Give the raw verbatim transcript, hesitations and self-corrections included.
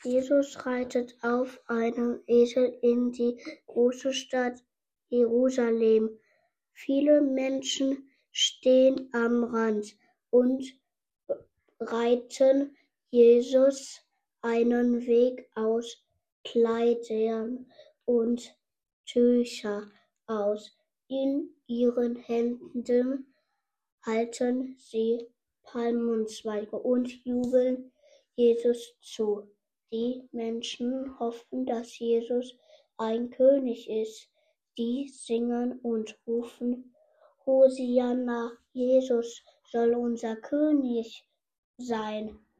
Jesus reitet auf einem Esel in die große Stadt Jerusalem. Viele Menschen stehen am Rand und breiten Jesus einen Weg aus Kleidern und Tücher aus. In ihren Händen halten sie Palmenzweige und jubeln Jesus zu. Die Menschen hoffen, dass Jesus ein König ist. Die singen und rufen: Hosianna, Jesus soll unser König sein.